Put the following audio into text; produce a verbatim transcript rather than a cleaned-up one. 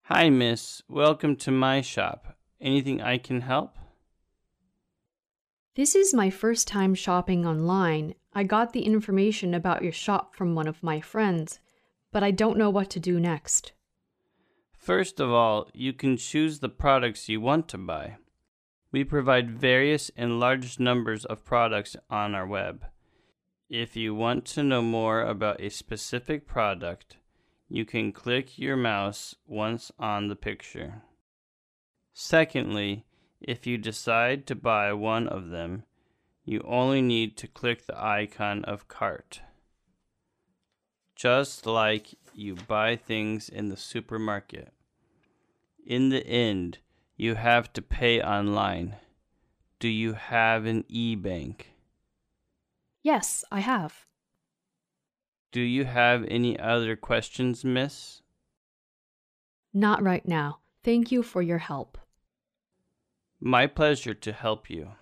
Hi, miss. Welcome to my shop. Anything I can help? This is my first time shopping online. I got the information about your shop from one of my friends, but I don't know what to do next. First of all, you can choose the products you want to buy. We provide various and large numbers of products on our web. If you want to know more about a specific product, you can click your mouse once on the picture. Secondly, if you decide to buy one of them, you only need to click the icon of cart. Just like you buy things in the supermarket. In the end, you have to pay online. Do you have an e-bank? Yes, I have. Do you have any other questions, miss? Not right now. Thank you for your help. My pleasure to help you.